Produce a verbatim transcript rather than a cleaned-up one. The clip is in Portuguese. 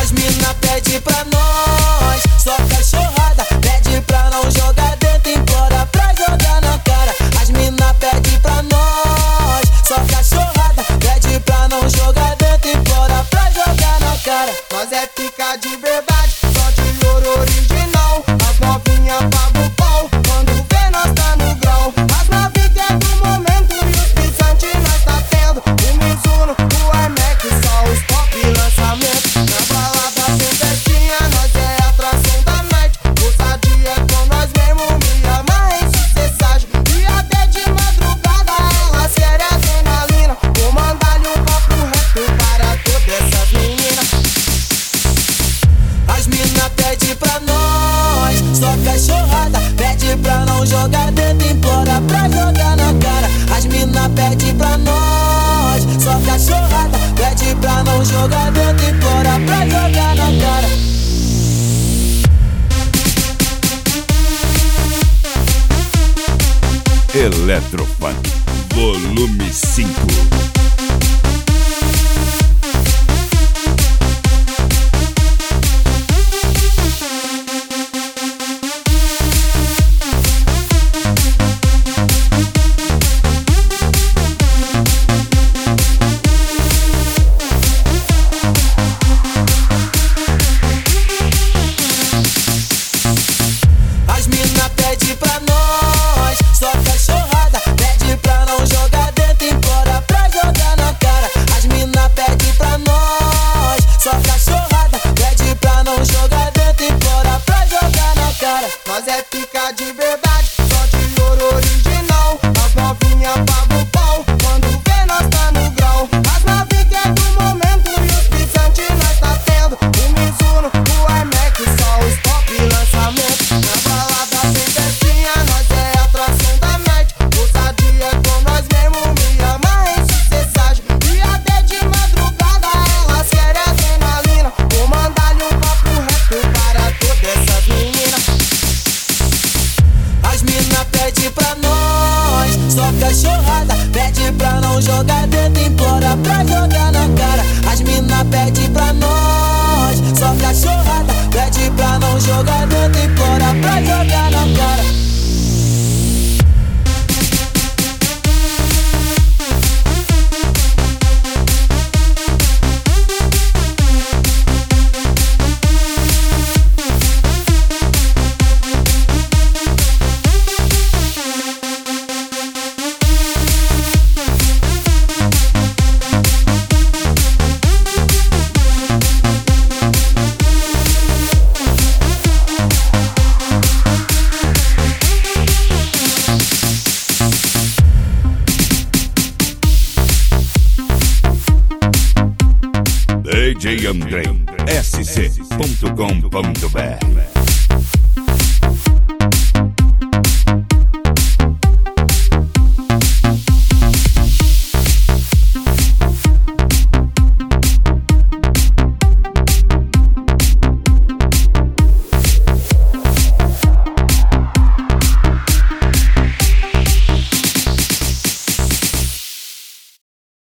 As mina pede pra nós, só cachorrada. Pede pra não jogar dentro, implora pra jogar na cara. As mina pede pra nós, só cachorrada. Pede pra não jogar dentro, implora pra jogar na cara. Nós é pica de verdade, só de ouro original. As novinha paga o pau, quando vê nós tá no grau. As novinha é do momento e os pisantes nós tá tendo. O Mizuno, o Air Max, só os top lançamentos. Na balada tem festinha, nós é atração da night. Ousadia é com nós mesmo, me amarra em sucessagem. E até de madrugada elas querem adrenalina. Vou mandar-lhe um papo reto para todas essas meninas. As mina pede pra nós, só cachorrada. Pede pra não jogar dentro, implora pra jogar na cara. As mina pede pra nós, só cachorrada. Pede pra não jogar dentro, implora pra jogar na cara. Eletrofunk Volume cinco. As mina pede pra nós, só cachorrada. Pede pra não jogar dentro, implora pra jogar na cara. As mina pede pra nós, só cachorrada. Pede pra não jogar dentro, implora pra jogar na cara. Nós é pica de verdade, só de ouro original. As novinha paga o pau, quando vê nós tá no grau. As novinha é do momento e os pisantes nós tá tendo. O Mizuno, o Air Max, só os top lançamentos. Na balada tem festinha, nós é atração da night. Ousadia é com nós mesmo, me amarra em sucessagem. E até de madrugada elas querem adrenalina. Vou mandar-lhe um papo reto para todas essas meninas. As mina pede pra nós, só cachorrada. Pede pra não jogar dentro, implora pra jogar na cara. As mina pede pra nós, só cachorrada. Pede pra não jogar dentro, implora pra jogar na cara. D J André S C ponto com ponto B R